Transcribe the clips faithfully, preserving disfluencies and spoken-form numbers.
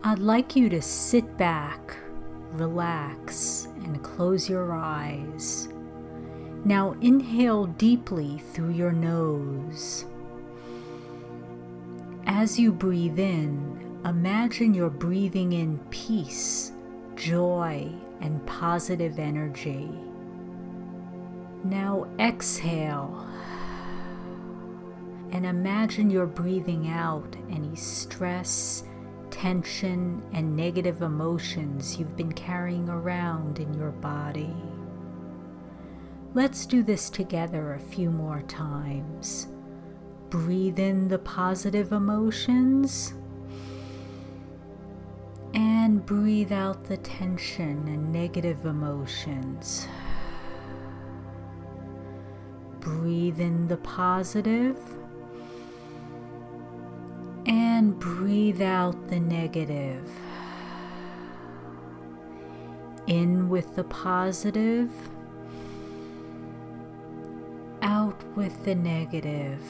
I'd like you to sit back, relax, and close your eyes. Now inhale deeply through your nose. As you breathe in, imagine you're breathing in peace, joy, and positive energy. Now exhale and imagine you're breathing out any stress, tension, and negative emotions you've been carrying around in your body. Let's do this together a few more times. Breathe in the positive emotions and breathe out the tension and negative emotions. Breathe in the positive and breathe out the negative. In with the positive, out with the negative.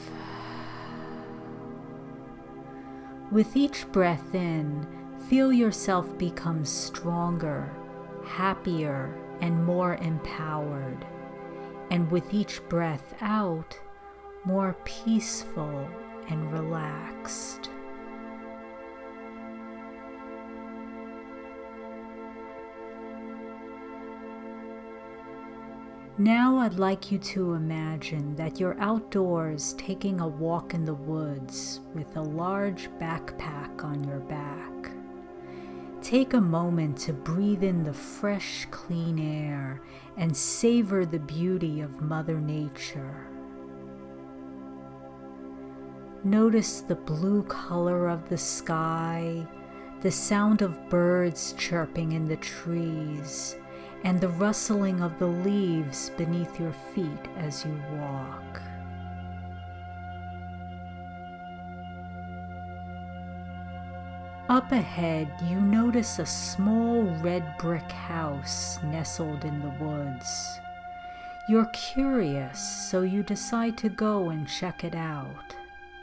With each breath in, feel yourself become stronger, happier, and more empowered. And with each breath out, more peaceful and relaxed. Now I'd like you to imagine that you're outdoors taking a walk in the woods with a large backpack on your back. Take a moment to breathe in the fresh, clean air and savor the beauty of Mother Nature. Notice the blue color of the sky, the sound of birds chirping in the trees, and the rustling of the leaves beneath your feet as you walk. Up ahead, you notice a small red brick house nestled in the woods. You're curious, so you decide to go and check it out.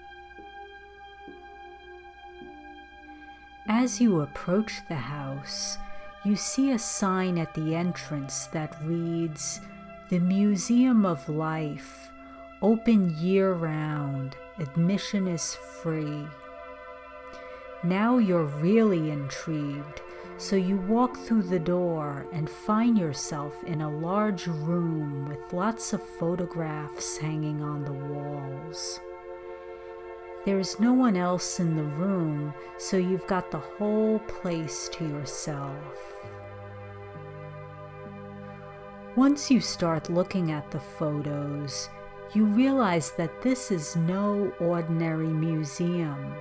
As you approach the house, you see a sign at the entrance that reads, "The Museum of Life, open year-round, admission is free." Now you're really intrigued, so you walk through the door and find yourself in a large room with lots of photographs hanging on the walls. There's no one else in the room, so you've got the whole place to yourself. Once you start looking at the photos, you realize that this is no ordinary museum.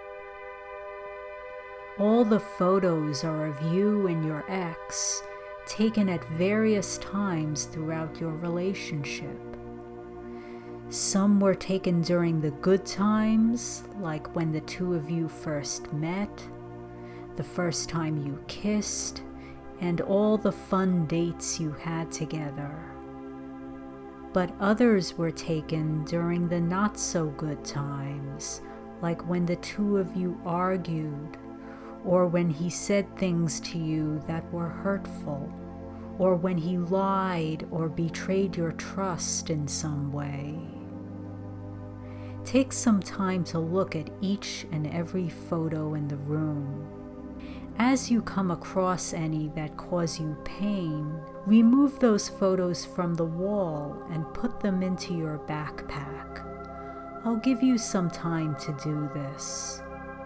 All the photos are of you and your ex, taken at various times throughout your relationship. Some were taken during the good times, like when the two of you first met, the first time you kissed, and all the fun dates you had together. But others were taken during the not so good times, like when the two of you argued, or when he said things to you that were hurtful, or when he lied or betrayed your trust in some way. Take some time to look at each and every photo in the room. As you come across any that cause you pain, remove those photos from the wall and put them into your backpack. I'll give you some time to do this.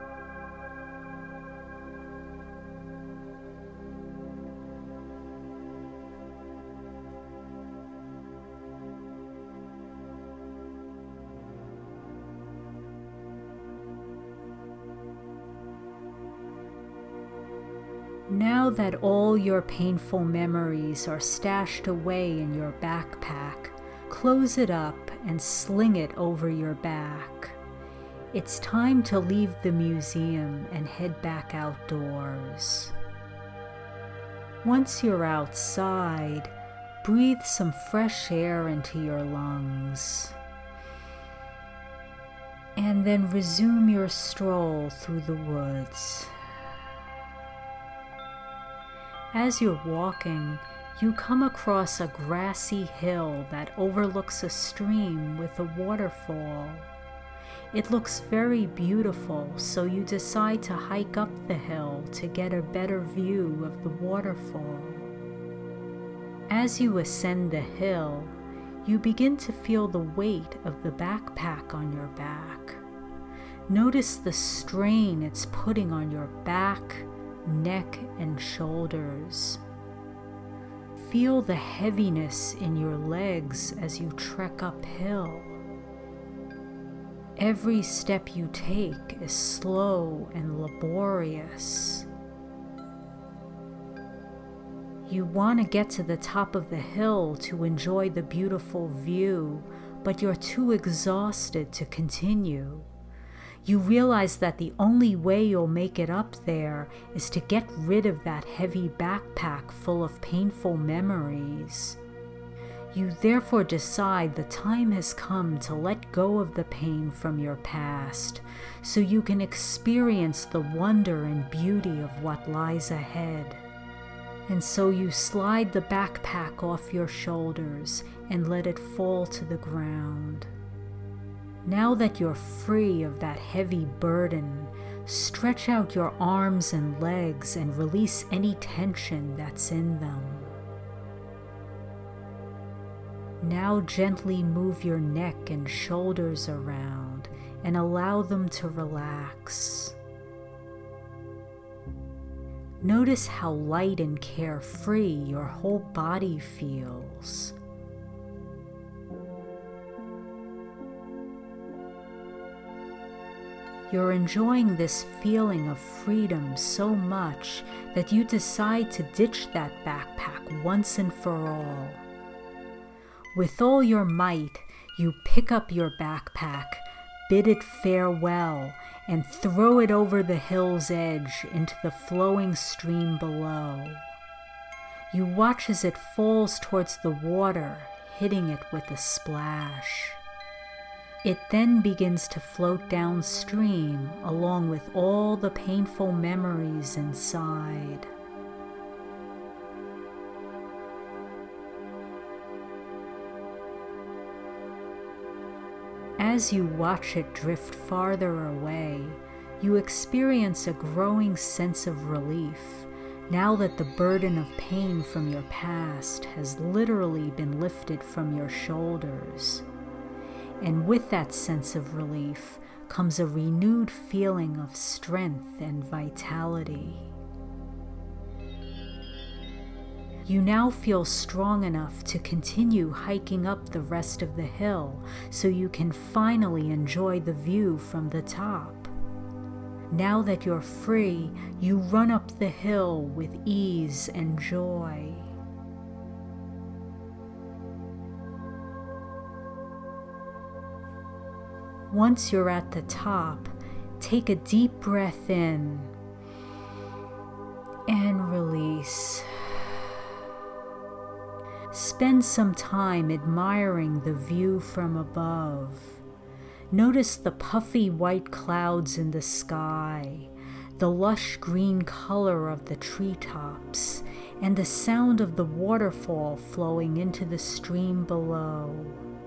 Now that all your painful memories are stashed away in your backpack, close it up and sling it over your back. It's time to leave the museum and head back outdoors. Once you're outside, breathe some fresh air into your lungs. And then resume your stroll through the woods. As you're walking, you come across a grassy hill that overlooks a stream with a waterfall. It looks very beautiful, so you decide to hike up the hill to get a better view of the waterfall. As you ascend the hill, you begin to feel the weight of the backpack on your back. Notice the strain it's putting on your back, neck, and shoulders. Feel the heaviness in your legs as you trek uphill. Every step you take is slow and laborious. You want to get to the top of the hill to enjoy the beautiful view, but you're too exhausted to continue. You realize that the only way you'll make it up there is to get rid of that heavy backpack full of painful memories. You therefore decide the time has come to let go of the pain from your past, so you can experience the wonder and beauty of what lies ahead. And so you slide the backpack off your shoulders and let it fall to the ground. Now that you're free of that heavy burden, stretch out your arms and legs and release any tension that's in them. Now gently move your neck and shoulders around and allow them to relax. Notice how light and carefree your whole body feels. You're enjoying this feeling of freedom so much that you decide to ditch that backpack once and for all. With all your might, you pick up your backpack, bid it farewell, and throw it over the hill's edge into the flowing stream below. You watch as it falls towards the water, hitting it with a splash. It then begins to float downstream along with all the painful memories inside. As you watch it drift farther away, you experience a growing sense of relief now that the burden of pain from your past has literally been lifted from your shoulders. And with that sense of relief comes a renewed feeling of strength and vitality. You now feel strong enough to continue hiking up the rest of the hill so you can finally enjoy the view from the top. Now that you're free, you run up the hill with ease and joy. Once you're at the top, take a deep breath in and release. Spend some time admiring the view from above. Notice the puffy white clouds in the sky, the lush green color of the treetops, and the sound of the waterfall flowing into the stream below.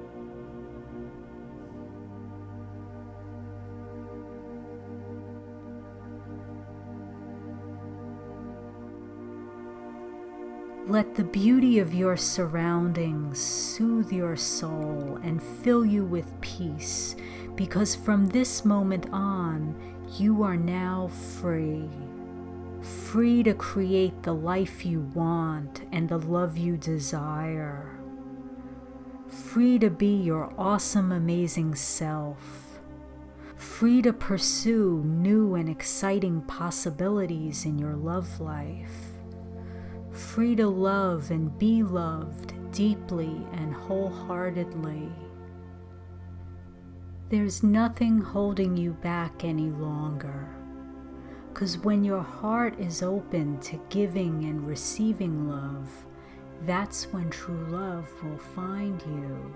Let the beauty of your surroundings soothe your soul and fill you with peace, because from this moment on, you are now free. Free to create the life you want and the love you desire. Free to be your awesome, amazing self. Free to pursue new and exciting possibilities in your love life. Free to love and be loved deeply and wholeheartedly. There's nothing holding you back any longer, because when your heart is open to giving and receiving love, that's when true love will find you.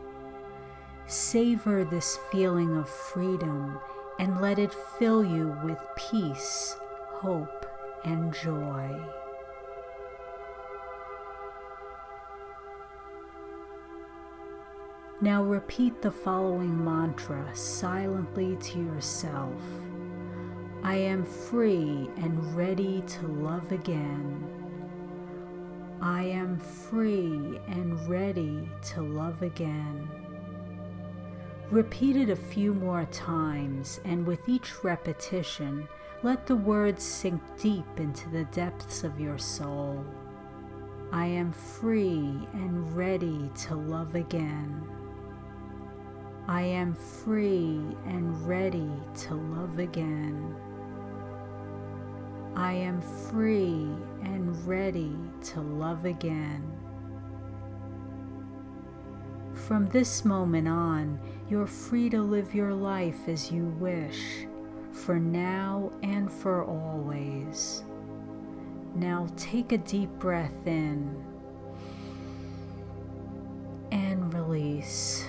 Savor this feeling of freedom and let it fill you with peace, hope, and joy. Now repeat the following mantra silently to yourself. I am free and ready to love again. I am free and ready to love again. Repeat it a few more times, and with each repetition, let the words sink deep into the depths of your soul. I am free and ready to love again. I am free and ready to love again. I am free and ready to love again. From this moment on, you're free to live your life as you wish, for now and for always. Now take a deep breath in and release.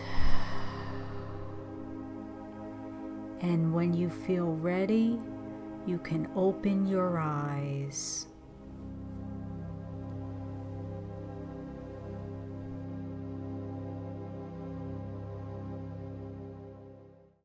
And when you feel ready, you can open your eyes.